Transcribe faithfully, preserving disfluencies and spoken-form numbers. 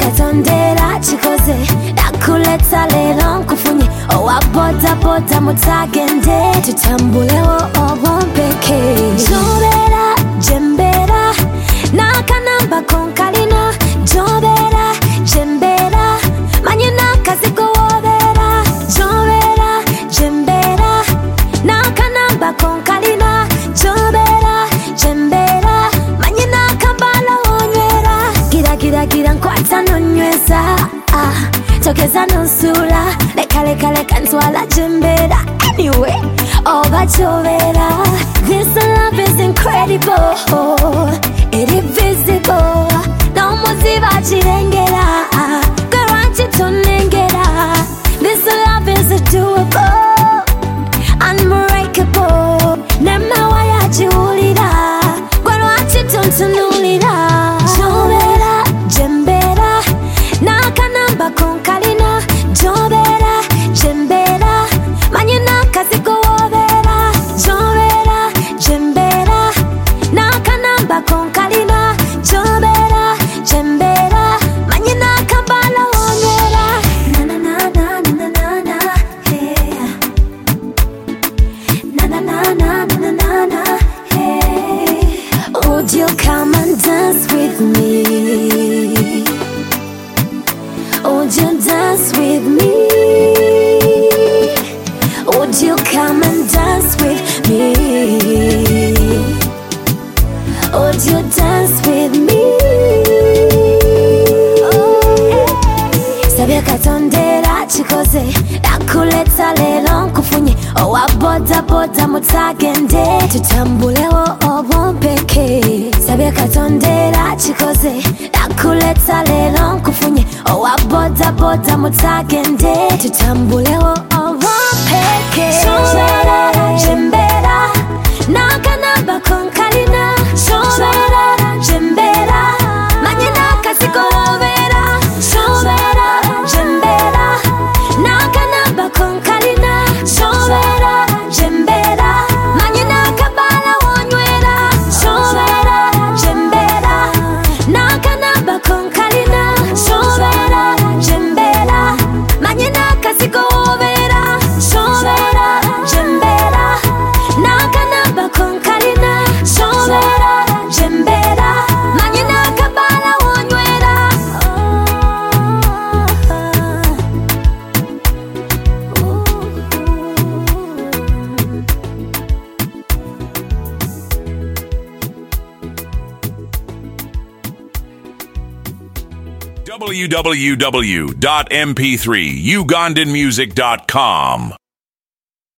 katondera chikoze nakuleta lero nkufunye owa boda boda mutagende tutambulewo obompeke jobera jembera nakanamba konkalina jobera jembera manyina kaziko wobera jobera jembera nakanamba konkalina jobera jembera manyina kambala onywera gira gira gira nkwata nonyweza ah tokeza nonsula leka leka leka ntwala jembera anyway oba jobera this love is incredible it is visible no muziba chirengera garanti tonengera this love is doable unbreakable nema waya jiulira garanti tontunulira jobera jembera nakanamba konkalina jobera jembera manyina kaziko wobera jobera jembera nakanamba konkalina jobera jembera manyina kambala wonyera na na na na na na na yeah na na na na na na na hey would you come and dance with me would you dance with me would you come and dance with me would you dance with me sabya katondera chikoze nakuleta lero nkufunye owa boda boda mutagende tutambulewo obompeke sabya katondera chikoze nakuleta lero nkufunye owa boda boda mutagende tutambulewo obompeke jobera jembera nakanamba konkalina jobera jembera manyina kaziko wobera jobera jembera nakanamba konkalina jobera jembera manyina kabala wonywera jobera jembera nakanamba konkalina jobera jembera manyina kaziko wobera jobera jembera nakanamba konkalina jobera jembera manyina kabala wonywera w w w dot m p three ugandan music dot com